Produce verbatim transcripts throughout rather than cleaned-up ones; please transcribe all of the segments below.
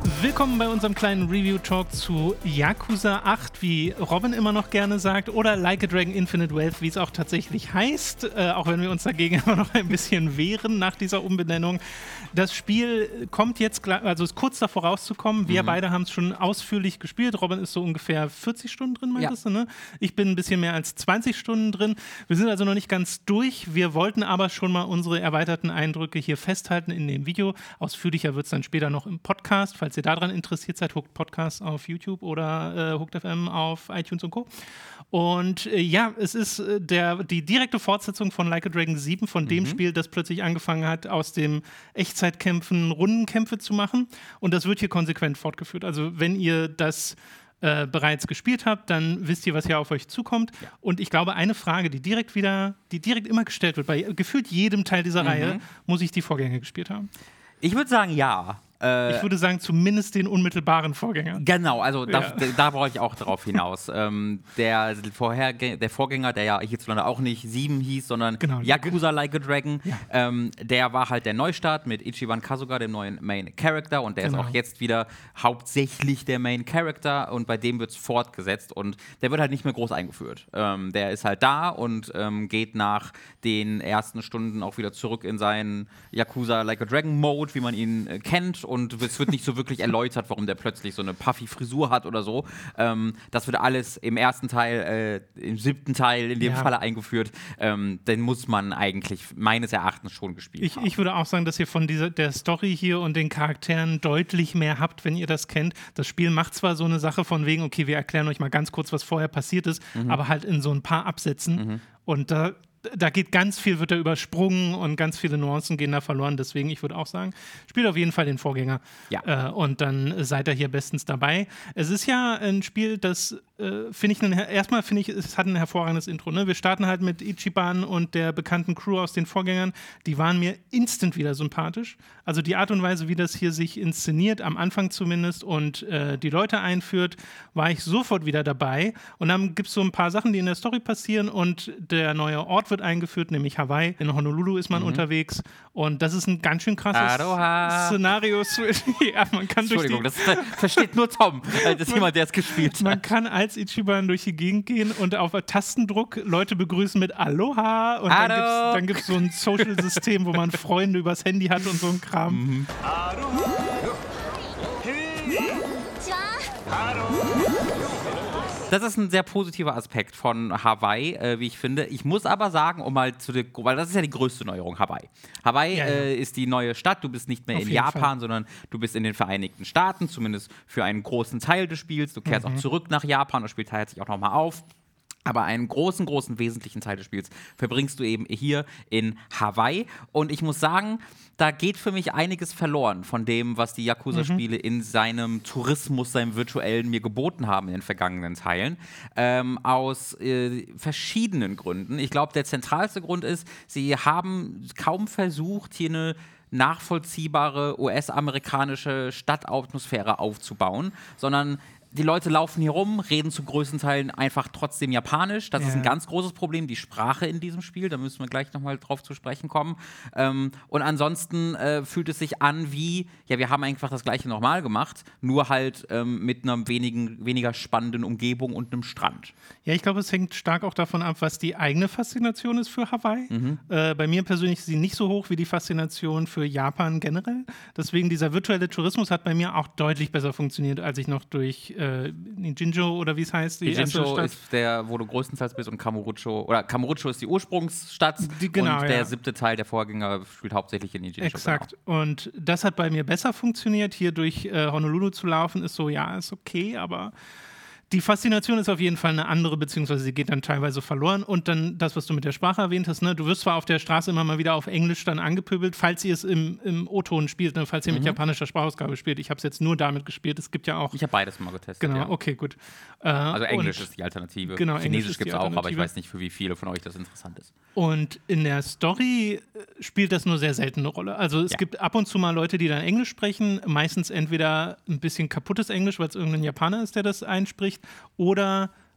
Willkommen bei unserem kleinen Review-Talk zu Yakuza acht, wie Robin immer noch gerne sagt, oder Like a Dragon Infinite Wealth, wie es auch tatsächlich heißt, äh, auch wenn wir uns dagegen immer noch ein bisschen wehren nach dieser Umbenennung. Das Spiel kommt jetzt, also ist kurz davor rauszukommen. Wir mhm. beide haben es schon ausführlich gespielt. Robin ist so ungefähr vierzig Stunden drin, meintest ja. du, ne? Ich bin ein bisschen mehr als zwanzig Stunden drin. Wir sind also noch nicht ganz durch. Wir wollten aber schon mal unsere erweiterten Eindrücke hier festhalten in dem Video. Ausführlicher wird es dann später noch im Podcast, falls ihr daran interessiert seid. Hooked Podcast auf YouTube oder äh, Hooked F M auf iTunes und Co. Und äh, ja, es ist äh, der, die direkte Fortsetzung von Like a Dragon sieben, von dem mhm. Spiel, das plötzlich angefangen hat, aus dem Echtzeitkämpfen Rundenkämpfe zu machen. Und das wird hier konsequent fortgeführt. Also wenn ihr das äh, bereits gespielt habt, dann wisst ihr, was hier auf euch zukommt. Ja. Und ich glaube, eine Frage, die direkt wieder, die direkt immer gestellt wird, bei gefühlt jedem Teil dieser mhm. Reihe, muss ich die Vorgänger gespielt haben? Ich würde sagen, ja. Ich würde sagen, zumindest den unmittelbaren Vorgänger. Genau, also da, ja. da, da wollte ich auch drauf hinaus. ähm, der, Vorherge- der Vorgänger, der ja hierzulande auch nicht sieben hieß, sondern genau, Yakuza Like a Dragon, ja. ähm, der war halt der Neustart mit Ichiban Kasuga, dem neuen Main Character, und der genau. ist auch jetzt wieder hauptsächlich der Main Character, und bei dem wird es fortgesetzt und der wird halt nicht mehr groß eingeführt. Ähm, der ist halt da und ähm, geht nach den ersten Stunden auch wieder zurück in seinen Yakuza Like a Dragon Mode, wie man ihn äh, kennt. Und es wird nicht so wirklich erläutert, warum der plötzlich so eine puffy Frisur hat oder so. Ähm, das wird alles im ersten Teil, äh, im siebten Teil in dem ja. Falle eingeführt. Ähm, den muss man eigentlich meines Erachtens schon gespielt ich, haben. Ich würde auch sagen, dass ihr von dieser, der Story hier und den Charakteren deutlich mehr habt, wenn ihr das kennt. Das Spiel macht zwar so eine Sache von wegen, okay, wir erklären euch mal ganz kurz, was vorher passiert ist, mhm. aber halt in so ein paar Absätzen. Mhm. Und da Da geht ganz viel, wird da übersprungen und ganz viele Nuancen gehen da verloren. Deswegen, ich würde auch sagen, spielt auf jeden Fall den Vorgänger. Ja. Äh, und dann seid ihr hier bestens dabei. Es ist ja ein Spiel, das äh, finde ich, ein, erstmal finde ich, es hat ein hervorragendes Intro. Ne? Wir starten halt mit Ichiban und der bekannten Crew aus den Vorgängern. Die waren mir instant wieder sympathisch. Also die Art und Weise, wie das hier sich inszeniert, am Anfang zumindest, und äh, die Leute einführt, war ich sofort wieder dabei. Und dann gibt es so ein paar Sachen, die in der Story passieren, und der neue Ort wird eingeführt, nämlich Hawaii. In Honolulu ist man mhm. unterwegs, und das ist ein ganz schön krasses Aloha. Szenario. Ja, man kann Entschuldigung, durch die, das versteht nur Tom. Das ist jemand, der es gespielt hat. Man kann als Ichiban durch die Gegend gehen und auf Tastendruck Leute begrüßen mit Aloha, und Hallo. dann gibt es so ein Social-System, wo man Freunde übers Handy hat und so ein Kram. Mhm. Das ist ein sehr positiver Aspekt von Hawaii, äh, wie ich finde. Ich muss aber sagen, um mal zu der, weil das ist ja die größte Neuerung, Hawaii. Hawaii ja, ja. Äh, ist die neue Stadt. Du bist nicht mehr Auf in Japan, Fall. sondern du bist in den Vereinigten Staaten, zumindest für einen großen Teil des Spiels. Du kehrst mhm. auch zurück nach Japan, das Spiel teilt sich auch nochmal auf. Aber einen großen, großen, wesentlichen Teil des Spiels verbringst du eben hier in Hawaii. Und ich muss sagen, da geht für mich einiges verloren von dem, was die Yakuza-Spiele mhm. in seinem Tourismus, seinem virtuellen, mir geboten haben in den vergangenen Teilen. Ähm, aus äh, verschiedenen Gründen. Ich glaube, der zentralste Grund ist, sie haben kaum versucht, hier eine nachvollziehbare U S-amerikanische Stadtatmosphäre aufzubauen, sondern die Leute laufen hier rum, reden zu größten Teilen einfach trotzdem Japanisch. Das ja. ist ein ganz großes Problem, die Sprache in diesem Spiel. Da müssen wir gleich nochmal drauf zu sprechen kommen. Ähm, und ansonsten äh, fühlt es sich an wie, ja, wir haben einfach das Gleiche nochmal gemacht, nur halt ähm, mit einer wenigen, weniger spannenden Umgebung und einem Strand. Ja, ich glaube, es hängt stark auch davon ab, was die eigene Faszination ist für Hawaii. Mhm. Äh, bei mir persönlich ist sie nicht so hoch wie die Faszination für Japan generell. Deswegen, dieser virtuelle Tourismus hat bei mir auch deutlich besser funktioniert, als ich noch durch äh, Nijinjo oder wie es heißt. Die Nijinjo ist der, wo du größtenteils bist, und Kamurocho, oder Kamurocho ist die Ursprungsstadt, die, genau, und der ja. siebte Teil der Vorgänger spielt hauptsächlich in Nijinjo. Exakt. Genau. Und das hat bei mir besser funktioniert. Hier durch äh, Honolulu zu laufen ist so, ja, ist okay, aber die Faszination ist auf jeden Fall eine andere, beziehungsweise sie geht dann teilweise verloren. Und dann das, was du mit der Sprache erwähnt hast, ne? Du wirst zwar auf der Straße immer mal wieder auf Englisch dann angepöbelt, falls ihr es im, im O-Ton spielt, ne? Falls ihr mhm. mit japanischer Sprachausgabe spielt. Ich habe es jetzt nur damit gespielt. Es gibt ja auch... Ich habe beides mal getestet, Genau, ja. okay, gut. Äh, also Englisch ist die Alternative. Genau, Chinesisch gibt es auch, aber ich weiß nicht, für wie viele von euch das interessant ist. Und in der Story spielt das nur sehr selten eine Rolle. Also es ja. gibt ab und zu mal Leute, die dann Englisch sprechen, meistens entweder ein bisschen kaputtes Englisch, weil es irgendein Japaner ist, der das einspricht, oder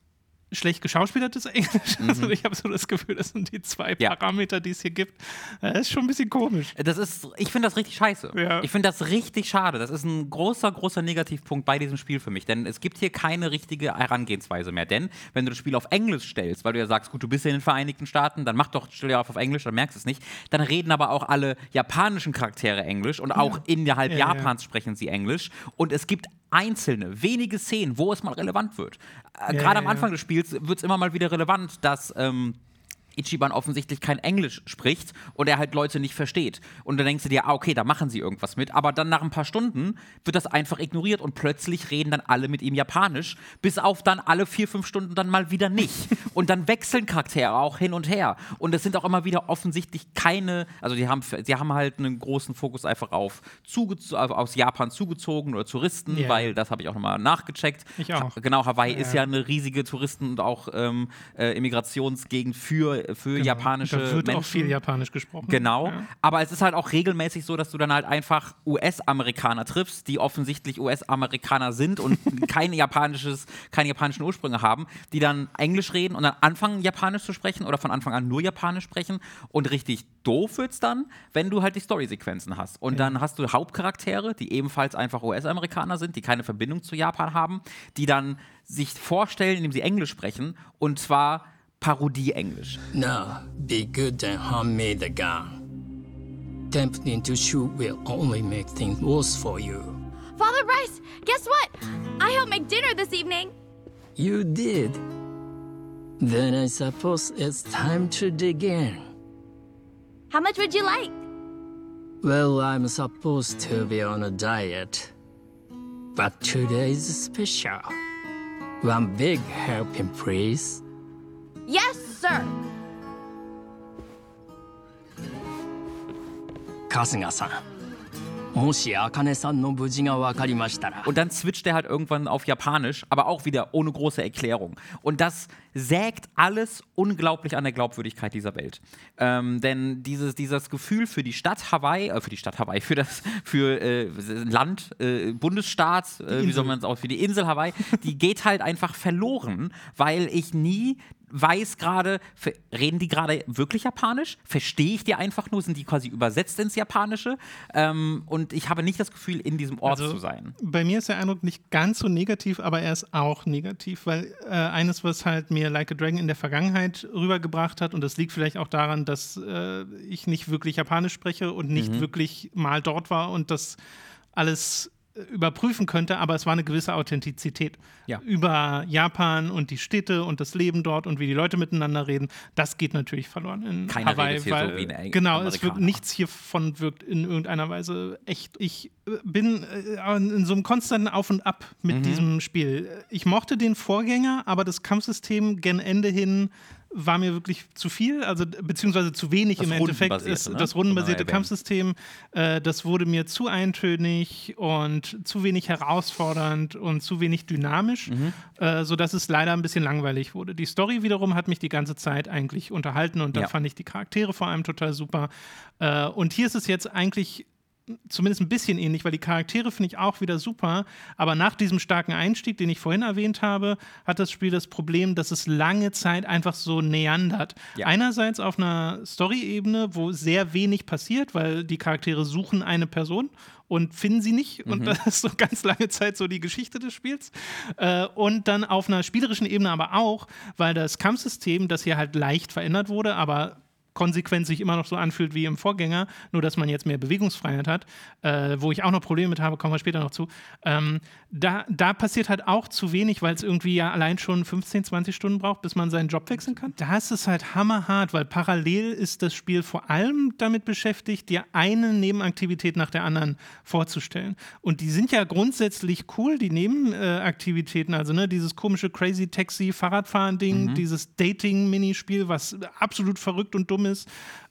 schlecht geschauspielertes Englisch. Mhm. Also ich habe so das Gefühl, das sind die zwei ja. Parameter, die es hier gibt. Das ist schon ein bisschen komisch. Das ist, ich finde das richtig scheiße. Ja. Ich finde das richtig schade. Das ist ein großer, großer Negativpunkt bei diesem Spiel für mich. Denn es gibt hier keine richtige Herangehensweise mehr. Denn wenn du das Spiel auf Englisch stellst, weil du ja sagst, gut, du bist ja in den Vereinigten Staaten, dann mach doch, stell ja auf, auf Englisch, dann merkst du es nicht. Dann reden aber auch alle japanischen Charaktere Englisch und auch ja. innerhalb ja, Japans ja. sprechen sie Englisch. Und es gibt einzelne, wenige Szenen, wo es mal relevant wird. Äh, ja, Gerade ja, am Anfang ja. des Spiels wird es immer mal wieder relevant, dass ähm, Ichiban offensichtlich kein Englisch spricht und er halt Leute nicht versteht. Und dann denkst du dir, ah, okay, da machen sie irgendwas mit. Aber dann nach ein paar Stunden wird das einfach ignoriert und plötzlich reden dann alle mit ihm Japanisch, bis auf dann alle vier, fünf Stunden dann mal wieder nicht. Und dann wechseln Charaktere auch hin und her. Und es sind auch immer wieder offensichtlich keine, also die haben, die haben halt einen großen Fokus einfach auf zuge- aus Japan zugezogen oder Touristen, yeah. weil das habe ich auch nochmal nachgecheckt. Ich auch. Ha- genau, Hawaii ja. ist ja eine riesige Touristen- und auch ähm, äh, Immigrationsgegend für für genau. japanische da wird Menschen. auch viel Japanisch gesprochen. Genau, ja. aber es ist halt auch regelmäßig so, dass du dann halt einfach U S-Amerikaner triffst, die offensichtlich U S-Amerikaner sind und kein japanisches, keine japanischen Ursprünge haben, die dann Englisch reden und dann anfangen, Japanisch zu sprechen oder von Anfang an nur Japanisch sprechen und richtig doof wird's dann, wenn du halt die Story-Sequenzen hast. Und ja. dann hast du Hauptcharaktere, die ebenfalls einfach U S-Amerikaner sind, die keine Verbindung zu Japan haben, die dann sich vorstellen, indem sie Englisch sprechen und zwar Parodie-Englisch. Now, be good and hand me the gun. Tempting to shoot will only make things worse for you. Father Bryce, guess what? I helped make dinner this evening. You did? Then I suppose it's time to dig in. How much would you like? Well, I'm supposed to be on a diet. But today's special. One big helping, please. Yes, sir. Kasuga-san. Und dann switcht er halt irgendwann auf Japanisch, aber auch wieder ohne große Erklärung. Und das sägt alles unglaublich an der Glaubwürdigkeit dieser Welt. Ähm, denn dieses, dieses Gefühl für die Stadt Hawaii, äh, für die Stadt Hawaii, für das für äh, Land, äh, Bundesstaat, äh, wie soll man es auch, für die Insel Hawaii, die geht halt einfach verloren, weil ich nie weiß gerade, reden die gerade wirklich Japanisch? Verstehe ich die einfach nur? Sind die quasi übersetzt ins Japanische? Ähm, und ich habe nicht das Gefühl, in diesem Ort also, zu sein. Bei mir ist der Eindruck nicht ganz so negativ, aber er ist auch negativ, weil äh, eines, was halt mir Like a Dragon in der Vergangenheit rübergebracht hat, und das liegt vielleicht auch daran, dass äh, ich nicht wirklich Japanisch spreche und nicht mhm. wirklich mal dort war und das alles überprüfen könnte, aber es war eine gewisse Authentizität ja. über Japan und die Städte und das Leben dort und wie die Leute miteinander reden. Das geht natürlich verloren in Keiner Hawaii, redet hier weil so wie ein genau, es wirkt, nichts hiervon wirkt in irgendeiner Weise echt. Ich bin äh, in so einem konstanten Auf und Ab mit mhm. diesem Spiel. Ich mochte den Vorgänger, aber das Kampfsystem gen Ende hin war mir wirklich zu viel, also beziehungsweise zu wenig das im Endeffekt. Ist, ne? Das rundenbasierte Kampfsystem, äh, das wurde mir zu eintönig und zu wenig herausfordernd und zu wenig dynamisch, mhm. äh, sodass es leider ein bisschen langweilig wurde. Die Story wiederum hat mich die ganze Zeit eigentlich unterhalten und da ja. fand ich die Charaktere vor allem total super. Äh, und hier ist es jetzt eigentlich zumindest ein bisschen ähnlich, weil die Charaktere finde ich auch wieder super, aber nach diesem starken Einstieg, den ich vorhin erwähnt habe, hat das Spiel das Problem, dass es lange Zeit einfach so neandert. Ja. Einerseits auf einer Story-Ebene, wo sehr wenig passiert, weil die Charaktere suchen eine Person und finden sie nicht. Mhm. Und das ist so ganz lange Zeit so die Geschichte des Spiels. Äh, und dann auf einer spielerischen Ebene aber auch, weil das Kampfsystem, das hier halt leicht verändert wurde, aber konsequent sich immer noch so anfühlt wie im Vorgänger, nur dass man jetzt mehr Bewegungsfreiheit hat, äh, wo ich auch noch Probleme mit habe, kommen wir später noch zu. Ähm, da, da passiert halt auch zu wenig, weil es irgendwie ja allein schon fünfzehn, zwanzig Stunden braucht, bis man seinen Job wechseln kann. Da ist es halt hammerhart, weil parallel ist das Spiel vor allem damit beschäftigt, dir eine Nebenaktivität nach der anderen vorzustellen. Und die sind ja grundsätzlich cool, die Nebenaktivitäten, also ne, dieses komische Crazy Taxi Fahrradfahren-Ding, mhm. dieses Dating-Minispiel, was absolut verrückt und dumm ist.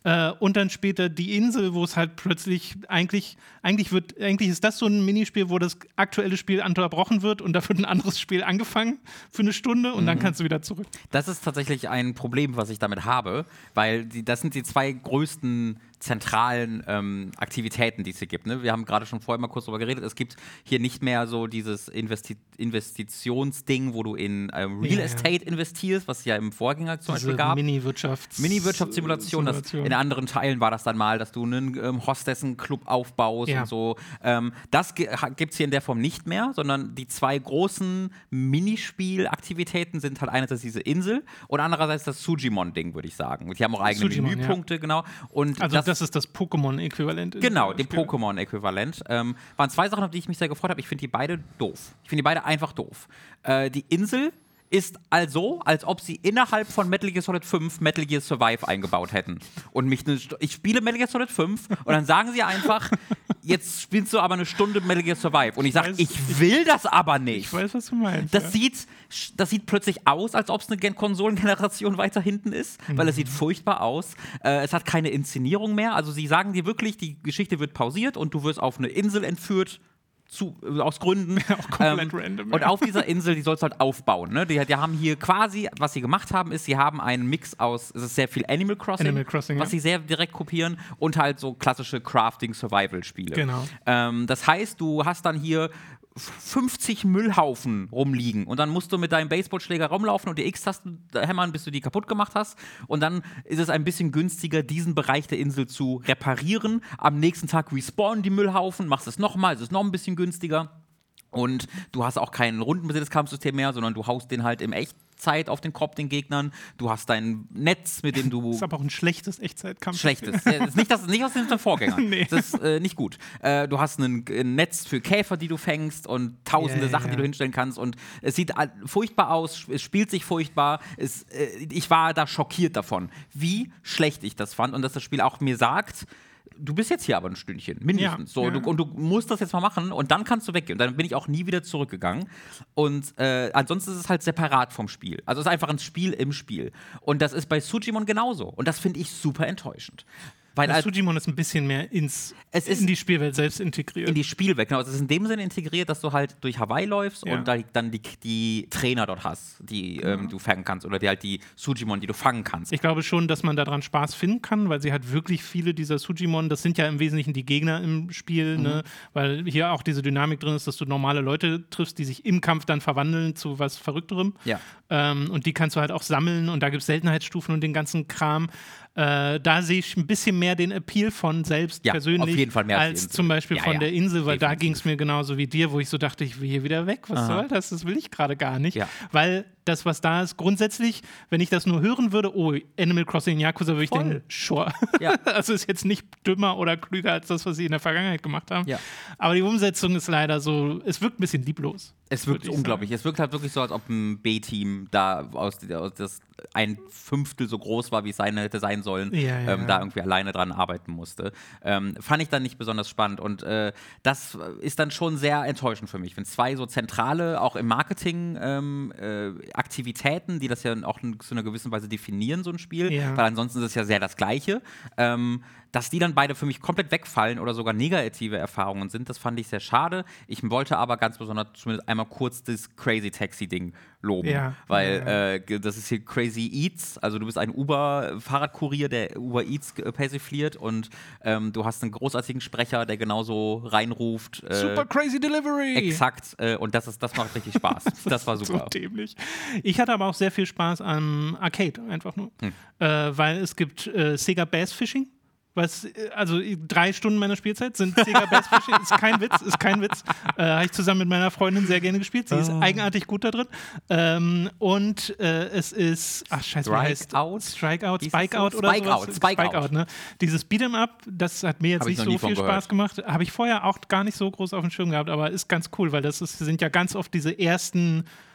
Äh, und dann später die Insel, wo es halt plötzlich eigentlich, eigentlich wird, eigentlich ist das so ein Minispiel, wo das aktuelle Spiel unterbrochen wird und da wird ein anderes Spiel angefangen für eine Stunde und mhm. dann kannst du wieder zurück. Das ist tatsächlich ein Problem, was ich damit habe, weil die, das sind die zwei größten zentralen ähm, Aktivitäten, die es hier gibt. Ne? Wir haben gerade schon vorher mal kurz darüber geredet. Es gibt hier nicht mehr so dieses Investi- Investitionsding, wo du in ähm, Real ja, Estate ja. investierst, was es ja im Vorgänger zum Diese Beispiel gab. Mini-Wirtschafts- Mini-Wirtschaftssimulation. Das, in anderen Teilen war das dann mal, dass du einen ähm, Hostessen-Club aufbaust ja. und so. Ähm, das ge- gibt es hier in der Form nicht mehr, sondern die zwei großen Minispielaktivitäten sind halt einerseits diese Insel und andererseits das Sujimon-Ding, würde ich sagen. Die haben auch eigene Sujimon, Menüpunkte, ja. genau. Und also das, das ist das Pokémon-Äquivalent. Genau, dem Pokémon-Äquivalent. Ähm, waren zwei Sachen, auf die ich mich sehr gefreut habe. Ich finde die beide doof. Ich finde die beide einfach doof. Äh, die Insel ist also, als ob sie innerhalb von Metal Gear Solid fünf Metal Gear Survive eingebaut hätten. Und mich ne, ich spiele Metal Gear Solid fünf und dann sagen sie einfach, jetzt spielst du aber eine Stunde Metal Gear Survive. Und ich sage, ich, ich will das aber nicht. Ich weiß, was du meinst. Das, ja. sieht, das sieht plötzlich aus, als ob es eine Gen- Konsolengeneration weiter hinten ist, mhm. weil es sieht furchtbar aus. Äh, es hat keine Inszenierung mehr. Also sie sagen dir wirklich, die Geschichte wird pausiert und du wirst auf eine Insel entführt. Zu, aus Gründen. Ja, auch komplett ähm, random. Und auf dieser Insel, die sollst du halt aufbauen. Ne? Die, die haben hier quasi, was sie gemacht haben, ist, sie haben einen Mix aus, es ist sehr viel Animal Crossing, Animal Crossing was ja. sie sehr direkt kopieren und halt so klassische Crafting-Survival-Spiele. Genau. Ähm, das heißt, du hast dann hier fünfzig Müllhaufen rumliegen und dann musst du mit deinem Baseballschläger rumlaufen und die X-Tasten hämmern, bis du die kaputt gemacht hast und dann ist es ein bisschen günstiger, diesen Bereich der Insel zu reparieren. Am nächsten Tag respawnen die Müllhaufen, machst es nochmal, es ist noch ein bisschen günstiger und du hast auch kein rundenbasiertes Kampfsystem mehr, sondern du haust den halt im Echtzeit auf den Kopf, den Gegnern. Du hast dein Netz, mit dem du... Das ist aber auch ein schlechtes Echtzeitkampf. Schlechtes. Ja, das ist nicht, das, nicht aus den Vorgängern. Nee. Das ist äh, nicht gut. Äh, du hast ein, ein Netz für Käfer, die du fängst und tausende yeah, Sachen, yeah. die du hinstellen kannst. Und es sieht äh, furchtbar aus, es spielt sich furchtbar. Es, äh, ich war da schockiert davon, wie schlecht ich das fand und dass das Spiel auch mir sagt, du bist jetzt hier aber ein Stündchen, mindestens. Ja, so, ja. Du, und du musst das jetzt mal machen und dann kannst du weggehen. Und dann bin ich auch nie wieder zurückgegangen. Und äh, ansonsten ist es halt separat vom Spiel. Also es ist einfach ein Spiel im Spiel. Und das ist bei Sujimon genauso. Und das finde ich super enttäuschend. Weil das Sujimon ist ein bisschen mehr ins, es ist in die Spielwelt selbst integriert. In die Spielwelt, genau. Es ist in dem Sinne integriert, dass du halt durch Hawaii läufst ja. und da, dann die, die Trainer dort hast, die genau. ähm, du fangen kannst. Oder die halt die Sujimon, die du fangen kannst. Ich glaube schon, dass man daran Spaß finden kann, weil sie halt wirklich viele dieser Sujimon, das sind ja im Wesentlichen die Gegner im Spiel, mhm. ne? Weil hier auch diese Dynamik drin ist, dass du normale Leute triffst, die sich im Kampf dann verwandeln zu was Verrückterem. Ja. Ähm, und die kannst du halt auch sammeln und da gibt es Seltenheitsstufen und den ganzen Kram. Äh, da sehe ich ein bisschen mehr den Appeal von selbst ja, persönlich auf jeden Fall mehr als, als zum Beispiel ja, von ja. der Insel, weil Definitiv. Da ging es mir genauso wie dir, wo ich so dachte, ich will hier wieder weg. Was Aha. soll das? Das will ich gerade gar nicht. Ja. Weil das, was da ist, grundsätzlich, wenn ich das nur hören würde, oh, Animal Crossing Yakuza, würde ich Voll. denken, sure. Ja. Also ist jetzt nicht dümmer oder klüger als das, was sie in der Vergangenheit gemacht haben. Ja. Aber die Umsetzung ist leider so, es wirkt ein bisschen lieblos. Es wirkt unglaublich. Sagen. Es wirkt halt wirklich so, als ob ein B-Team da aus, aus das ein Fünftel so groß war, wie es sein hätte sein sollen, ja, ja. Ähm, da irgendwie alleine dran arbeiten musste. Ähm, fand ich dann nicht besonders spannend und äh, das ist dann schon sehr enttäuschend für mich. Wenn zwei so zentrale, auch im Marketing ähm, äh, Aktivitäten, die das ja auch in, zu einer gewissen Weise definieren, so ein Spiel, ja. weil ansonsten ist es ja sehr das Gleiche, ähm, dass die dann beide für mich komplett wegfallen oder sogar negative Erfahrungen sind, das fand ich sehr schade. Ich wollte aber ganz besonders zumindest einmal kurz das Crazy Taxi-Ding loben, ja. weil ja. Äh, das ist hier Crazy Eats, also du bist ein Uber-Fahrradkurier, der Uber Eats äh, persifliert und ähm, du hast einen großartigen Sprecher, der genauso reinruft. Äh, Super Crazy Delivery! Exakt, äh, und das, ist, das macht richtig Spaß. Das war super. So dämlich. Ich hatte aber auch sehr viel Spaß am Arcade, einfach nur. Hm. Äh, weil es gibt äh, Sega Bass Fishing. Was, also drei Stunden meiner Spielzeit sind Sega Bass Fishing. Ist kein Witz, ist kein Witz. Äh, Habe ich zusammen mit meiner Freundin sehr gerne gespielt. Sie ist oh. eigenartig gut da drin. Ähm, und äh, es ist, ach scheiße, wie heißt Out? Strikeout, Spike Spikeout so? oder Spike sowas? Out, Spike Spike Out. Out, ne? Dieses Beat'em Up, das hat mir jetzt Hab ich nicht noch nie so viel von Spaß gehört. gemacht. Habe ich vorher auch gar nicht so groß auf dem Schirm gehabt, aber ist ganz cool, weil das ist, sind ja ganz oft diese ersten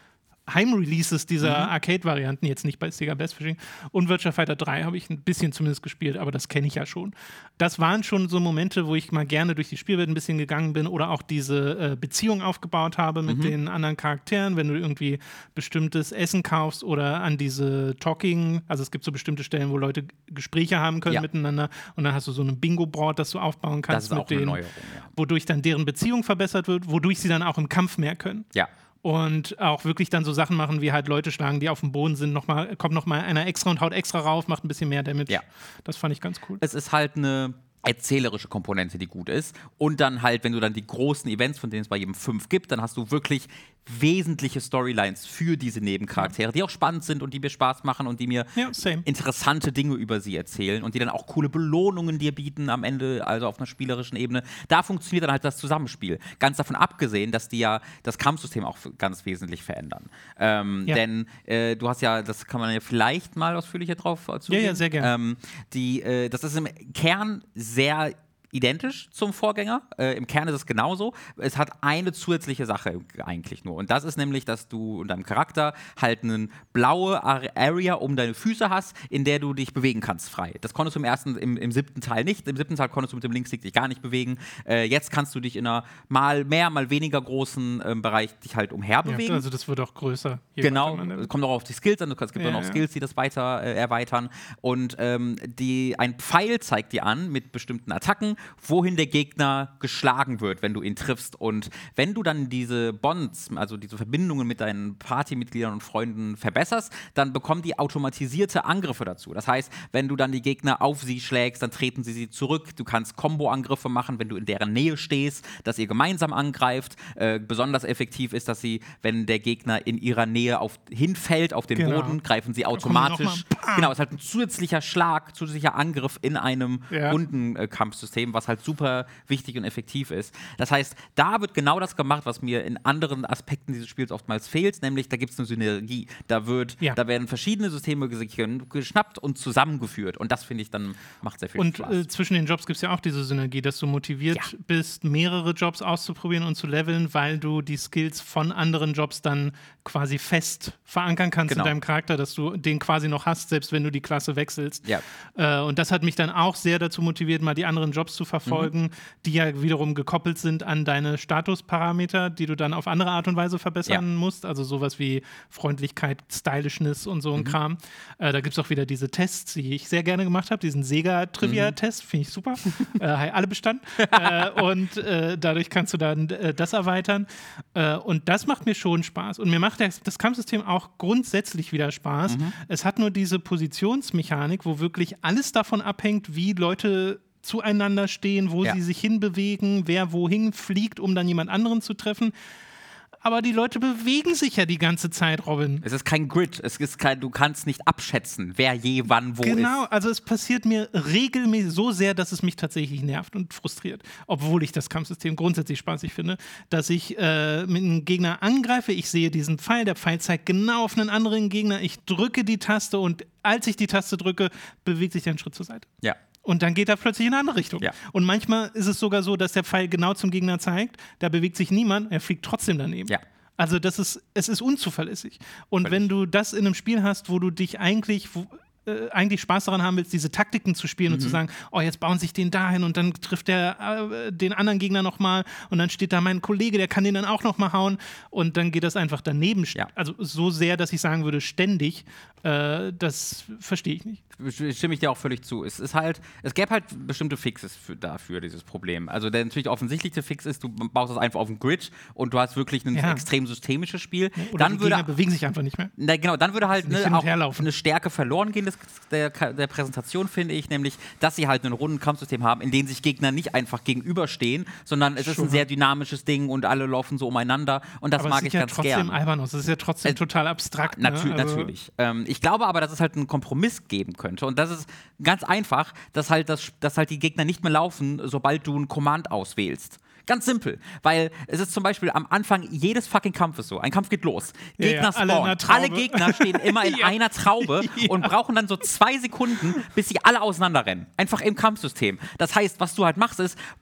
Heimreleases dieser Mhm. Arcade-Varianten, jetzt nicht bei Sega Blast Fishing. Und Virtua Fighter drei habe ich ein bisschen zumindest gespielt, aber das kenne ich ja schon. Das waren schon so Momente, wo ich mal gerne durch die Spielwelt ein bisschen gegangen bin oder auch diese äh, Beziehung aufgebaut habe mit Mhm. den anderen Charakteren, wenn du irgendwie bestimmtes Essen kaufst oder an diese Talking, also es gibt so bestimmte Stellen, wo Leute Gespräche haben können Ja. miteinander und dann hast du so ein Bingo-Board, das du aufbauen Das kannst ist mit auch eine denen, Neuerung, ja. wodurch dann deren Beziehung verbessert wird, wodurch sie dann auch im Kampf mehr können. Ja. Und auch wirklich dann so Sachen machen, wie halt Leute schlagen, die auf dem Boden sind, noch mal, kommt noch mal einer extra und haut extra rauf, macht ein bisschen mehr Damage. Ja. Das fand ich ganz cool. Es ist halt eine erzählerische Komponente, die gut ist. Und dann halt, wenn du dann die großen Events, von denen es bei jedem fünf gibt, dann hast du wirklich wesentliche Storylines für diese Nebencharaktere, die auch spannend sind und die mir Spaß machen und die mir Ja, same. interessante Dinge über sie erzählen und die dann auch coole Belohnungen dir bieten am Ende, also auf einer spielerischen Ebene. Da funktioniert dann halt das Zusammenspiel. Ganz davon abgesehen, dass die ja das Kampfsystem auch ganz wesentlich verändern. Ähm, Ja. Denn äh, du hast ja, das kann man ja vielleicht mal ausführlicher drauf äh, zugehen. Ja, ja, sehr gerne. Ähm, die, äh, das ist im Kern sehr identisch zum Vorgänger. Äh, Im Kern ist es genauso. Es hat eine zusätzliche Sache eigentlich nur. Und das ist nämlich, dass du und deinem Charakter halt eine blaue Area um deine Füße hast, in der du dich bewegen kannst frei. Das konntest du im ersten, im, im siebten Teil nicht. Im siebten Teil konntest du mit dem Linkstick dich gar nicht bewegen. Äh, jetzt kannst du dich in einer mal mehr, mal weniger großen ähm, Bereich dich halt umherbewegen. Ja, also das wird auch größer. je Genau, weiter man- es kommt auch auf die Skills an, es gibt Ja, auch noch ja. Skills, die das weiter äh, erweitern. Und ähm, die, ein Pfeil zeigt dir an mit bestimmten Attacken, wohin der Gegner geschlagen wird, wenn du ihn triffst. Und wenn du dann diese Bonds, also diese Verbindungen mit deinen Partymitgliedern und Freunden verbesserst, dann bekommen die automatisierte Angriffe dazu. Das heißt, wenn du dann die Gegner auf sie schlägst, dann treten sie sie zurück. Du kannst Combo-Angriffe machen, wenn du in deren Nähe stehst, dass ihr gemeinsam angreift. Äh, besonders effektiv ist, dass sie, wenn der Gegner in ihrer Nähe auf, hinfällt auf den Genau. Boden, greifen sie kommen die automatisch. noch mal, bam. Genau, es ist halt ein zusätzlicher Schlag, zusätzlicher Angriff in einem Ja. Rundenkampfsystem, was halt super wichtig und effektiv ist. Das heißt, da wird genau das gemacht, was mir in anderen Aspekten dieses Spiels oftmals fehlt, nämlich da gibt es eine Synergie. Da, wird, Ja. da werden verschiedene Systeme ges- geschnappt und zusammengeführt. Und das finde ich dann macht sehr viel Und Spaß. äh, zwischen den Jobs gibt es ja auch diese Synergie, dass du motiviert Ja. bist, mehrere Jobs auszuprobieren und zu leveln, weil du die Skills von anderen Jobs dann quasi fest verankern kannst Genau. in deinem Charakter, dass du den quasi noch hast, selbst wenn du die Klasse wechselst. Ja. Äh, und das hat mich dann auch sehr dazu motiviert, mal die anderen Jobs zu verfolgen, Mhm. die ja wiederum gekoppelt sind an deine Statusparameter, die du dann auf andere Art und Weise verbessern Ja. musst. Also sowas wie Freundlichkeit, Stylishness und so ein Mhm. Kram. Äh, da gibt es auch wieder diese Tests, die ich sehr gerne gemacht habe, diesen Sega-Trivia-Test, finde ich super. äh, alle bestanden. äh, und äh, dadurch kannst du dann äh, das erweitern. Äh, und das macht mir schon Spaß. Und mir macht das, das Kampfsystem auch grundsätzlich wieder Spaß. Mhm. Es hat nur diese Positionsmechanik, wo wirklich alles davon abhängt, wie Leute zueinander stehen, wo Ja. sie sich hinbewegen, wer wohin fliegt, um dann jemand anderen zu treffen. Aber die Leute bewegen sich ja die ganze Zeit, Robin. Es ist kein Grid, es ist kein, du kannst nicht abschätzen, wer je wann wo Genau, ist. also es passiert mir regelmäßig so sehr, dass es mich tatsächlich nervt und frustriert, obwohl ich das Kampfsystem grundsätzlich spaßig finde, dass ich äh, mit einem Gegner angreife, ich sehe diesen Pfeil, der Pfeil zeigt genau auf einen anderen Gegner, ich drücke die Taste und als ich die Taste drücke, bewegt sich der einen Schritt zur Seite. Ja. Und dann geht er plötzlich in eine andere Richtung. Ja. Und manchmal ist es sogar so, dass der Pfeil genau zum Gegner zeigt, da bewegt sich niemand, er fliegt trotzdem daneben. Ja. Also das ist, es ist unzuverlässig. Und Völlig. wenn du das in einem Spiel hast, wo du dich eigentlich, wo, äh, eigentlich Spaß daran haben willst, diese Taktiken zu spielen Mhm. und zu sagen, oh, jetzt bauen sich den dahin und dann trifft der äh, den anderen Gegner nochmal und dann steht da mein Kollege, der kann den dann auch nochmal hauen und dann geht das einfach daneben. Ja. Also so sehr, dass ich sagen würde, ständig, äh, das verstehe ich nicht. Stimme ich dir auch völlig zu. Es ist halt, es gäbe halt bestimmte Fixes für, dafür, dieses Problem. Also der natürlich offensichtlichste Fix ist, du baust das einfach auf den Grid und du hast wirklich ein Ja. extrem systemisches Spiel. Oder dann die würde Gegner bewegen sich einfach nicht mehr. Na, genau, dann würde halt Nicht hin ne, und auch her laufen. eine Stärke verloren gehen des, der, der Präsentation, finde ich, nämlich, dass sie halt ein rundes Kampfsystem haben, in dem sich Gegner nicht einfach gegenüberstehen, sondern es ist Schon. ein sehr dynamisches Ding und alle laufen so umeinander und das Aber mag es ich sieht ja ganz trotzdem gern. albern aus. Es ist ja trotzdem Äh, total abstrakt. Natü ne? Also, Natürlich. Ähm, ich glaube aber, dass es halt einen Kompromiss geben könnte. Und das ist ganz einfach, dass halt, das, dass halt die Gegner nicht mehr laufen, sobald du ein Command auswählst. Ganz simpel, weil es ist zum Beispiel am Anfang jedes fucking Kampfes so. Ein Kampf geht los. Ja, Gegner ja, alle in spawnen. einer Traube. Alle Gegner stehen immer in Ja. einer Traube Ja. und brauchen dann so zwei Sekunden, bis sie alle auseinanderrennen. Einfach im Kampfsystem. Das heißt, was du halt machst, ist,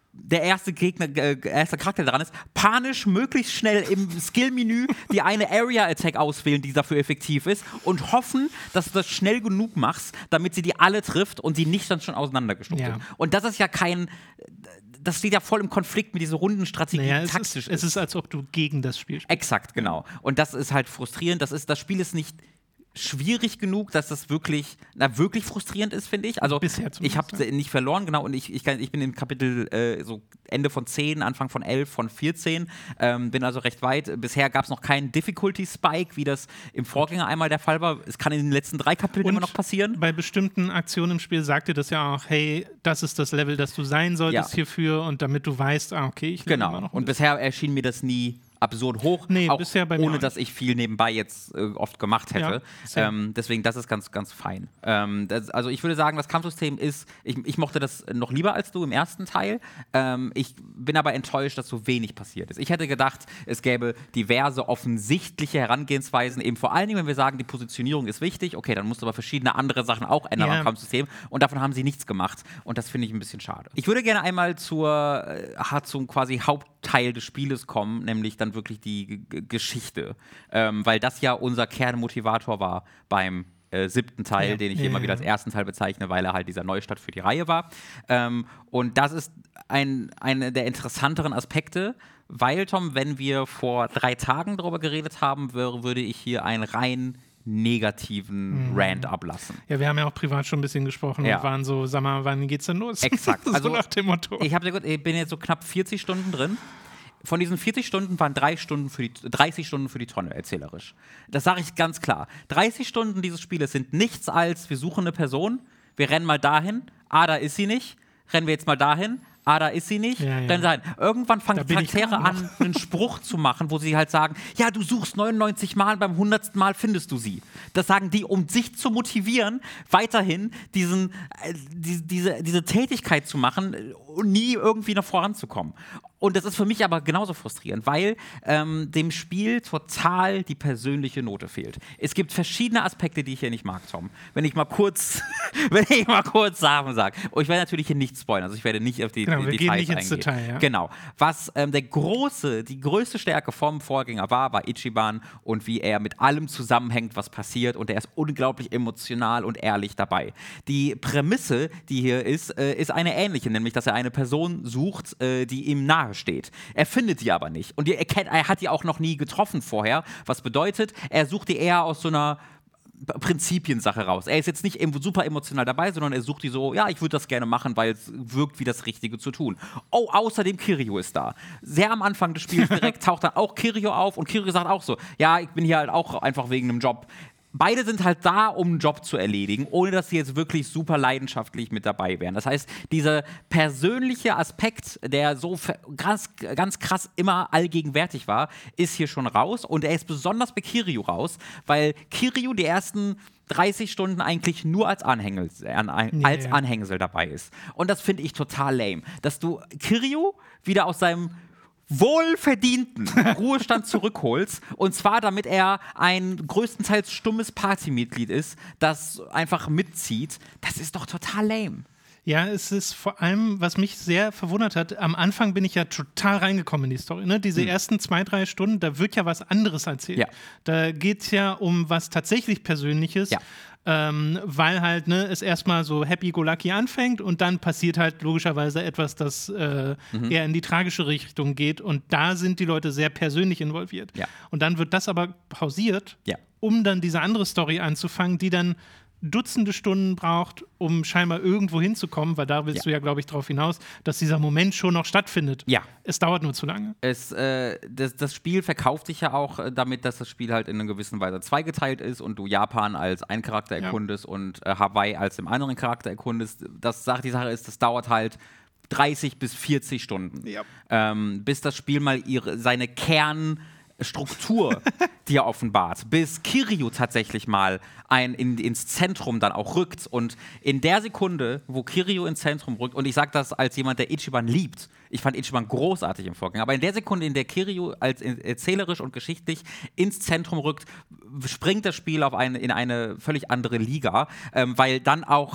der erste Gegner, äh, erster Charakter dran ist, panisch möglichst schnell im Skill-Menü die eine Area-Attack auswählen, die dafür effektiv ist und hoffen, dass du das schnell genug machst, damit sie die alle trifft und sie nicht dann schon auseinandergestuft ja. sind. Und das ist ja kein, das steht ja voll im Konflikt mit dieser Rundenstrategie, naja, die taktisch ist. Es ist, als ob du gegen das Spiel spielst. Exakt, genau. Und das ist halt frustrierend. Das, ist, das Spiel ist nicht schwierig genug, dass das wirklich, na, wirklich frustrierend ist, finde ich. Also Bisher ich habe ja. nicht verloren, genau, und ich, ich, kann, ich bin im Kapitel äh, so Ende von zehn, Anfang von elf, von vierzehn, ähm, bin also recht weit. Bisher gab es noch keinen Difficulty-Spike, wie das im Vorgänger einmal der Fall war. Es kann in den letzten drei Kapiteln und immer noch passieren. Bei bestimmten Aktionen im Spiel sagt dir das ja auch, hey, das ist das Level, das du sein solltest ja. hierfür, und damit du weißt, ah, okay, ich lebe genau. immer noch. Und bisher erschien mir das nie absurd hoch, nee, auch bisher bei mir ohne auch dass ich viel nebenbei jetzt äh, oft gemacht hätte. Ja, ähm, deswegen, das ist ganz, ganz fein. Ähm, das, also ich würde sagen, das Kampfsystem ist, ich, ich mochte das noch lieber als du im ersten Teil. Ähm, ich bin aber enttäuscht, dass so wenig passiert ist. Ich hätte gedacht, es gäbe diverse offensichtliche Herangehensweisen, eben vor allen Dingen, wenn wir sagen, die Positionierung ist wichtig, okay, dann musst du aber verschiedene andere Sachen auch ändern ja. am Kampfsystem, und davon haben sie nichts gemacht, und das finde ich ein bisschen schade. Ich würde gerne einmal zur, äh, zum quasi Hauptteil des Spieles kommen, nämlich dann wirklich die G- Geschichte, ähm, weil das ja unser Kernmotivator war beim äh, siebten Teil, ja. den ich ja, hier immer ja. wieder als ersten Teil bezeichne, weil er halt dieser Neustart für die Reihe war. Ähm, und das ist ein, einer der interessanteren Aspekte, weil, Tom, wenn wir vor drei Tagen darüber geredet haben, wär, würde ich hier einen rein negativen mhm. Rant ablassen. Ja, wir haben ja auch privat schon ein bisschen gesprochen ja. und waren so, sag mal, wann geht's denn los? Exakt. so also, nach dem Motto. Ich, hab, ich bin jetzt so knapp vierzig Stunden drin. Von diesen vierzig Stunden waren drei Stunden für die, dreißig Stunden für die Tonne, erzählerisch. Das sage ich ganz klar. dreißig Stunden dieses Spieles sind nichts als, wir suchen eine Person, wir rennen mal dahin, ah, da ist sie nicht, rennen wir jetzt mal dahin, ah, da ist sie nicht, ja, ja. rennen dahin. Irgendwann fangen die Charaktere an, einen Spruch zu machen, wo sie halt sagen, ja, du suchst neunundneunzig Mal, beim hundertsten Mal findest du sie. Das sagen die, um sich zu motivieren, weiterhin diesen, äh, die, diese, diese Tätigkeit zu machen und nie irgendwie noch voranzukommen. Und das ist für mich aber genauso frustrierend, weil ähm, dem Spiel total die persönliche Note fehlt. Es gibt verschiedene Aspekte, die ich hier nicht mag, Tom. Wenn ich mal kurz, wenn ich mal kurz Sachen sage. Und ich werde natürlich hier nicht spoilern, also ich werde nicht auf die, genau, die wir Details gehen nicht ins eingehen. Detail, ja. Genau. Was ähm, der große, die größte Stärke vom Vorgänger war, war Ichiban und wie er mit allem zusammenhängt, was passiert, und er ist unglaublich emotional und ehrlich dabei. Die Prämisse, die hier ist, äh, ist eine ähnliche, nämlich, dass er eine Person sucht, äh, die ihm nahe steht. Er findet die aber nicht. Und er, kennt, er hat die auch noch nie getroffen vorher. Was bedeutet, er sucht die eher aus so einer Prinzipiensache raus. Er ist jetzt nicht super emotional dabei, sondern er sucht die so, ja, ich würde das gerne machen, weil es wirkt wie das Richtige zu tun. Oh, außerdem Kiryu ist da. Sehr am Anfang des Spiels direkt taucht dann auch Kiryu auf, und Kiryu sagt auch so, ja, ich bin hier halt auch einfach wegen einem Job. Beide sind halt da, um einen Job zu erledigen, ohne dass sie jetzt wirklich super leidenschaftlich mit dabei wären. Das heißt, dieser persönliche Aspekt, der so ganz, ganz krass immer allgegenwärtig war, ist hier schon raus. Und er ist besonders bei Kiryu raus, weil Kiryu die ersten dreißig Stunden eigentlich nur als Anhängsel, als ja, ja. Anhängsel dabei ist. Und das finde ich total lame. Dass du Kiryu wieder aus seinem wohlverdienten Ruhestand zurückholst, und zwar damit er ein größtenteils stummes Partymitglied ist, das einfach mitzieht, das ist doch total lame. Ja, es ist vor allem, was mich sehr verwundert hat, am Anfang bin ich ja total reingekommen in die Story. Ne? Diese hm. ersten zwei, drei Stunden, da wird ja was anderes erzählt. Ja. Da geht es ja um was tatsächlich Persönliches. Ja. Ähm, weil halt ne, es erstmal so happy-go-lucky anfängt, und dann passiert halt logischerweise etwas, das äh, mhm. eher in die tragische Richtung geht, und da sind die Leute sehr persönlich involviert. Ja. Und dann wird das aber pausiert, ja. um dann diese andere Story anzufangen, die dann Dutzende Stunden braucht, um scheinbar irgendwo hinzukommen, weil da willst ja. du ja, glaube ich, darauf hinaus, dass dieser Moment schon noch stattfindet. Ja. Es dauert nur zu lange. Es, äh, das, das Spiel verkauft sich ja auch äh, damit, dass das Spiel halt in einer gewissen Weise zweigeteilt ist und du Japan als einen Charakter erkundest ja. und äh, Hawaii als dem anderen Charakter erkundest. Das Sache, die Sache ist, das dauert halt dreißig bis vierzig Stunden, ja. ähm, bis das Spiel mal ihre, seine Kern Struktur dir offenbart, bis Kiryu tatsächlich mal ein, in, ins Zentrum dann auch rückt. Und in der Sekunde, wo Kiryu ins Zentrum rückt, und ich sage das als jemand, der Ichiban liebt, ich fand Ichiban großartig im Vorgang, aber in der Sekunde, in der Kiryu als erzählerisch und geschichtlich ins Zentrum rückt, springt das Spiel auf eine, in eine völlig andere Liga, ähm, weil dann auch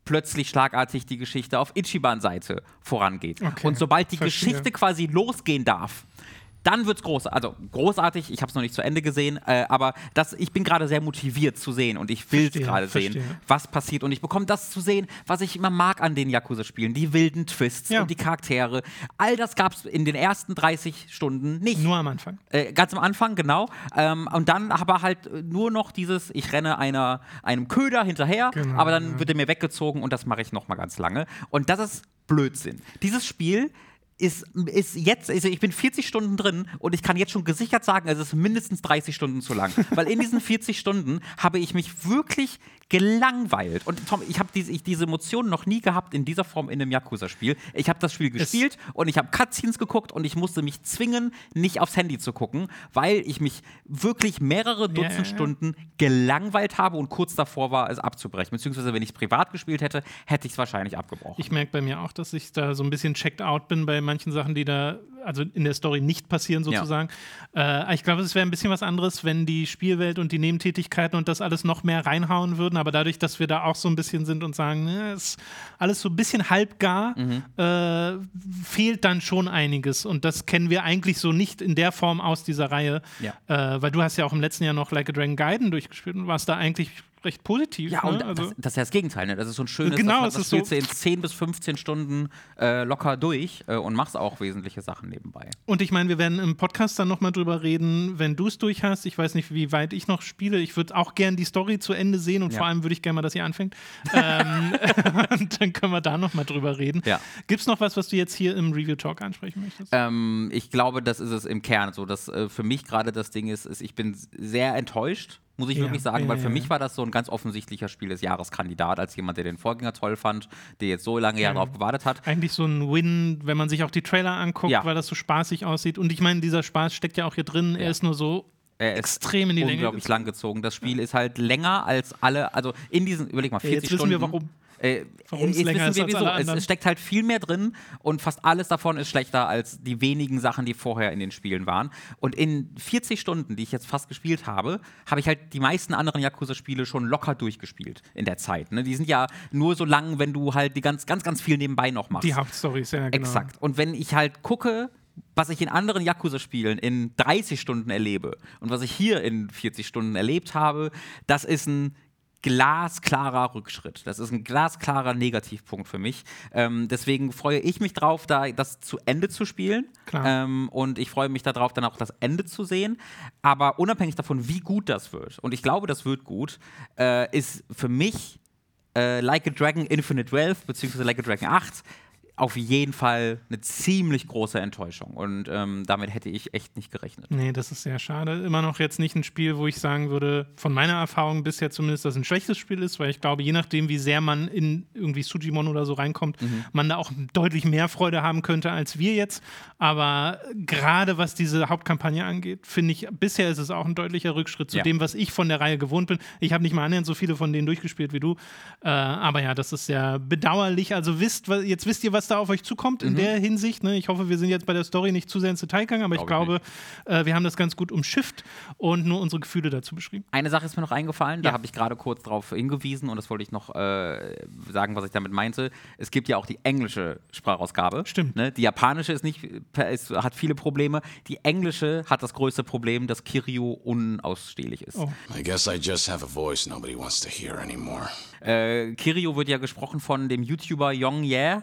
plötzlich schlagartig die Geschichte auf Ichiban-Seite vorangeht. Okay, und sobald die verstehe. Geschichte quasi losgehen darf, dann wird's groß, also großartig, ich habe es noch nicht zu Ende gesehen, äh, aber das, ich bin gerade sehr motiviert zu sehen und ich will es gerade sehen, was passiert und ich bekomme das zu sehen, was ich immer mag an den Yakuza-Spielen, die wilden Twists ja. und die Charaktere. All das gab es in den ersten dreißig Stunden nicht. Nur am Anfang. Äh, ganz am Anfang, genau. Ähm, und dann aber halt nur noch dieses, ich renne einer, einem Köder hinterher, genau, aber dann ja. wird er mir weggezogen und das mache ich noch mal ganz lange. Und das ist Blödsinn. Dieses Spiel Ist, ist jetzt, also ich bin vierzig Stunden drin und ich kann jetzt schon gesichert sagen, es ist mindestens dreißig Stunden zu lang. Weil in diesen vierzig Stunden habe ich mich wirklich gelangweilt. Und Tom, ich habe diese, diese Emotionen noch nie gehabt in dieser Form in einem Yakuza-Spiel. Ich habe das Spiel gespielt es und ich habe Cutscenes geguckt und ich musste mich zwingen, nicht aufs Handy zu gucken, weil ich mich wirklich mehrere Dutzend yeah. Stunden gelangweilt habe und kurz davor war, es abzubrechen. Beziehungsweise, wenn ich es privat gespielt hätte, hätte ich es wahrscheinlich abgebrochen. Ich merke bei mir auch, dass ich da so ein bisschen checked out bin bei manchen Sachen, die da also in der Story nicht passieren sozusagen. Ja. Äh, ich glaube, es wäre ein bisschen was anderes, wenn die Spielwelt und die Nebentätigkeiten und das alles noch mehr reinhauen würden, aber dadurch, dass wir da auch so ein bisschen sind und sagen, ne, ist alles so ein bisschen halbgar, mhm. äh, fehlt dann schon einiges und das kennen wir eigentlich so nicht in der Form aus dieser Reihe, ja. äh, weil du hast ja auch im letzten Jahr noch Like a Dragon Gaiden durchgespielt und warst da eigentlich recht positiv. Ja, ne? und also das, das ist ja das Gegenteil. Ne? Das ist so ein schönes, genau, das, das ist spielst so du in zehn bis fünfzehn Stunden äh, locker durch äh, und machst auch wesentliche Sachen nebenbei. Und ich meine, wir werden im Podcast dann nochmal drüber reden, wenn du es durch hast. Ich weiß nicht, wie weit ich noch spiele. Ich würde auch gern die Story zu Ende sehen und ja. vor allem würde ich gerne mal, dass ihr anfängt. ähm, und dann können wir da nochmal drüber reden. Ja. Gibt es noch was, was du jetzt hier im Review-Talk ansprechen möchtest? Ähm, ich glaube, das ist es im Kern so, dass äh, für mich gerade das Ding ist, ist, ich bin sehr enttäuscht, muss ich ja, wirklich sagen, ja, weil für ja, mich ja. war das so ein ganz offensichtlicher Spiel des Jahreskandidat, als jemand, der den Vorgänger toll fand, der jetzt so lange Jahre ja. darauf gewartet hat. Eigentlich so ein Win, wenn man sich auch die Trailer anguckt, ja. weil das so spaßig aussieht. Und ich meine, dieser Spaß steckt ja auch hier drin, ja. er ist nur so er ist extrem in die Länge. Unglaublich lang gezogen. Das Spiel ja. ist halt länger als alle, also in diesen, überleg mal, vierzig ja, jetzt Stunden. Jetzt wissen wir, warum. Äh, Warum es länger ist als alle anderen. Es, es steckt halt viel mehr drin und fast alles davon ist schlechter als die wenigen Sachen, die vorher in den Spielen waren. Und in vierzig Stunden, die ich jetzt fast gespielt habe, habe ich halt die meisten anderen Yakuza-Spiele schon locker durchgespielt in der Zeit. Ne? Die sind ja nur so lang, wenn du halt die ganz, ganz, ganz viel nebenbei noch machst. Die Hauptstorys, ja, genau. Exakt. Und wenn ich halt gucke, was ich in anderen Yakuza-Spielen in dreißig Stunden erlebe und was ich hier in vierzig Stunden erlebt habe, das ist ein glasklarer Rückschritt. Das ist ein glasklarer Negativpunkt für mich. Ähm, deswegen freue ich mich drauf, da das zu Ende zu spielen. Ähm, und ich freue mich darauf, dann auch das Ende zu sehen. Aber unabhängig davon, wie gut das wird, und ich glaube, das wird gut, äh, ist für mich äh, Like a Dragon Infinite Wealth beziehungsweise Like a Dragon acht auf jeden Fall eine ziemlich große Enttäuschung. Und ähm, damit hätte ich echt nicht gerechnet. Nee, das ist sehr schade. Immer noch jetzt nicht ein Spiel, wo ich sagen würde, von meiner Erfahrung bisher zumindest, dass es ein schlechtes Spiel ist, weil ich glaube, je nachdem, wie sehr man in irgendwie Sujimon oder so reinkommt, mhm. man da auch deutlich mehr Freude haben könnte als wir jetzt. Aber gerade was diese Hauptkampagne angeht, finde ich, bisher ist es auch ein deutlicher Rückschritt zu ja. dem, was ich von der Reihe gewohnt bin. Ich habe nicht mal annähernd so viele von denen durchgespielt wie du. Äh, aber ja, das ist sehr bedauerlich. Also wisst, jetzt wisst ihr, was da auf euch zukommt in mhm. der Hinsicht. Ne? Ich hoffe, wir sind jetzt bei der Story nicht zu sehr ins Detail gegangen, aber ich glaube, äh, wir haben das ganz gut umschifft und nur unsere Gefühle dazu beschrieben. Eine Sache ist mir noch eingefallen, ja. da habe ich gerade kurz drauf hingewiesen und das wollte ich noch äh, sagen, was ich damit meinte. Es gibt ja auch die englische Sprachausgabe. Stimmt. Ne? Die japanische ist nicht, ist, hat viele Probleme. Die englische hat das größte Problem, dass Kiryu unausstehlich ist. Oh. I guess I just have a voice nobody wants to hear anymore. Äh, Kiryu wird ja gesprochen von dem YouTuber Yong Ye.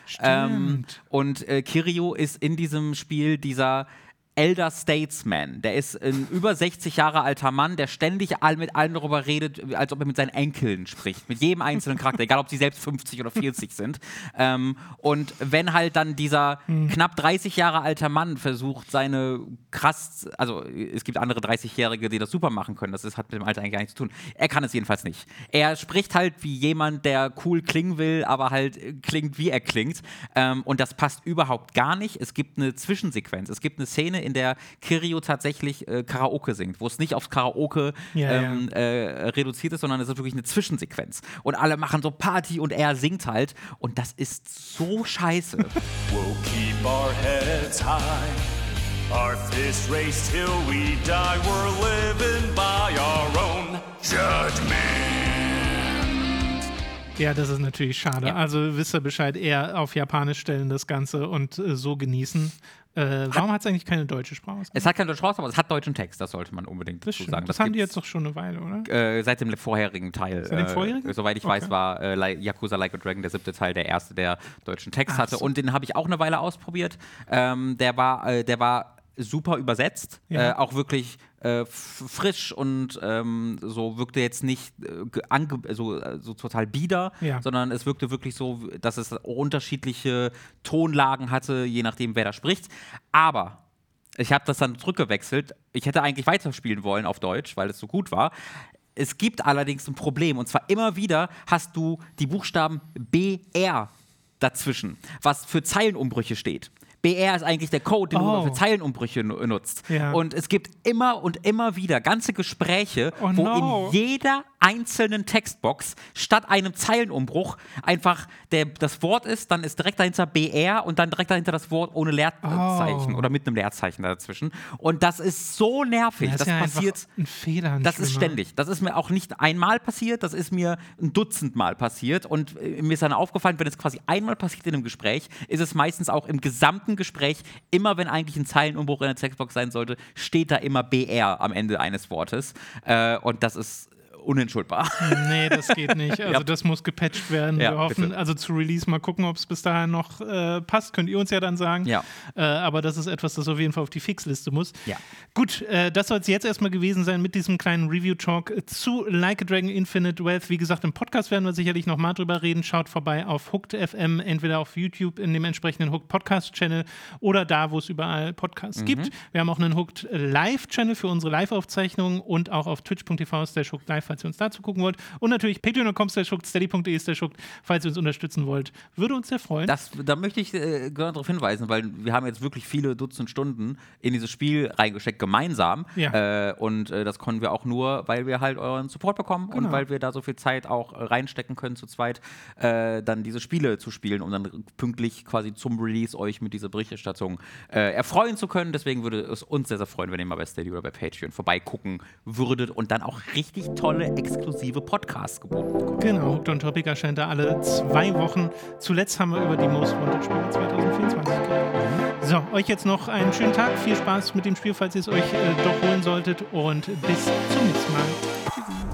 Ähm, und äh, Kiryu ist in diesem Spiel dieser Elder Statesman. Der ist ein über sechzig Jahre alter Mann, der ständig all mit allen darüber redet, als ob er mit seinen Enkeln spricht. Mit jedem einzelnen Charakter, egal ob sie selbst fünfzig oder vierzig sind. Ähm, und wenn halt dann dieser hm. knapp dreißig Jahre alter Mann versucht, seine krass, also es gibt andere dreißigjährige, die das super machen können, das ist, hat mit dem Alter eigentlich gar nichts zu tun. Er kann es jedenfalls nicht. Er spricht halt wie jemand, der cool klingen will, aber halt klingt, wie er klingt. Ähm, und das passt überhaupt gar nicht. Es gibt eine Zwischensequenz. Es gibt eine Szene, in der Kiryu tatsächlich äh, Karaoke singt, wo es nicht aufs Karaoke ja, ähm, ja. Äh, reduziert ist, sondern es ist wirklich eine Zwischensequenz. Und alle machen so Party und er singt halt. Und das ist so scheiße. We'll keep our heads high, our fists raised till we die. We're living by our own judgment. Ja, das ist natürlich schade. Ja. Also wisst ihr Bescheid, eher auf Japanisch stellen das Ganze und äh, so genießen. Äh, warum hat es eigentlich keine deutsche Sprache? Es hat keine deutsche Sprache, aber es hat deutschen Text, das sollte man unbedingt dazu sagen. Das, das haben die jetzt doch schon eine Weile, oder? Äh, seit dem vorherigen Teil. Seit dem vorherigen? Äh, soweit ich okay. weiß, war äh, Yakuza Like a Dragon, der siebte Teil, der erste, der deutschen Text Ach hatte. so. Und den habe ich auch eine Weile ausprobiert. Ähm, der war, äh, der war super übersetzt, ja. äh, auch wirklich äh, frisch und ähm, so wirkte jetzt nicht äh, ange- so, so total bieder, ja. sondern es wirkte wirklich so, dass es unterschiedliche Tonlagen hatte, je nachdem, wer da spricht. Aber ich habe das dann zurückgewechselt. Ich hätte eigentlich weiterspielen wollen auf Deutsch, weil es so gut war. Es gibt allerdings ein Problem, und zwar immer wieder hast du die Buchstaben B R dazwischen, was für Zeilenumbrüche steht. B R ist eigentlich der Code, den oh. du für Zeilenumbrüche nutzt. Ja. Und es gibt immer und immer wieder ganze Gespräche, oh wo no. in jeder einzelnen Textbox statt einem Zeilenumbruch einfach der, das Wort ist, dann ist direkt dahinter B R und dann direkt dahinter das Wort ohne Leerzeichen oh. oder mit einem Leerzeichen dazwischen. Und das ist so nervig. Das, das ist ja passiert. Ein Fehler. Ein das schlimmer. ist ständig. Das ist mir auch nicht einmal passiert, das ist mir ein Dutzend Mal passiert. Und äh, mir ist dann aufgefallen, wenn es quasi einmal passiert in einem Gespräch, ist es meistens auch im gesamten Gespräch, immer wenn eigentlich ein Zeilenumbruch in der Textbox sein sollte, steht da immer B R am Ende eines Wortes. Äh, und das ist unentschuldbar. Nee, das geht nicht. Also ja. das muss gepatcht werden. Ja, wir hoffen, bitte. also zu Release mal gucken, ob es bis dahin noch äh, passt. Könnt ihr uns ja dann sagen. Ja. Äh, aber das ist etwas, das auf jeden Fall auf die Fixliste muss. Ja. Gut, äh, das soll es jetzt erstmal gewesen sein mit diesem kleinen Review-Talk zu Like a Dragon Infinite Wealth. Wie gesagt, im Podcast werden wir sicherlich noch mal drüber reden. Schaut vorbei auf Hooked F M, entweder auf YouTube in dem entsprechenden Hooked Podcast-Channel oder da, wo es überall Podcasts mhm. gibt. Wir haben auch einen Hooked Live-Channel für unsere Live-Aufzeichnungen und auch auf twitch punkt t v slash hooked live, falls ihr uns dazu gucken wollt. Und natürlich patreon punkt com slash hooked, steady punkt de slash hooked, falls ihr uns unterstützen wollt. Würde uns sehr freuen. Das, da möchte ich äh, darauf hinweisen, weil wir haben jetzt wirklich viele Dutzend Stunden in dieses Spiel reingesteckt, gemeinsam. Ja. Äh, und äh, das konnten wir auch nur, weil wir halt euren Support bekommen genau. und weil wir da so viel Zeit auch äh, reinstecken können, zu zweit, äh, dann diese Spiele zu spielen, um dann pünktlich quasi zum Release euch mit dieser Berichterstattung äh, erfreuen zu können. Deswegen würde es uns sehr, sehr freuen, wenn ihr mal bei Steady oder bei Patreon vorbeigucken würdet und dann auch richtig tolle, exklusive Podcasts geboten bekommen. Genau, Hooked on Topic erscheint da alle zwei Wochen. Zuletzt haben wir über die Most Wanted Spiele zwanzig vierundzwanzig geredet. So, euch jetzt noch einen schönen Tag. Viel Spaß mit dem Spiel, falls ihr es euch äh, doch holen solltet. Und bis zum nächsten Mal. Tschüssi.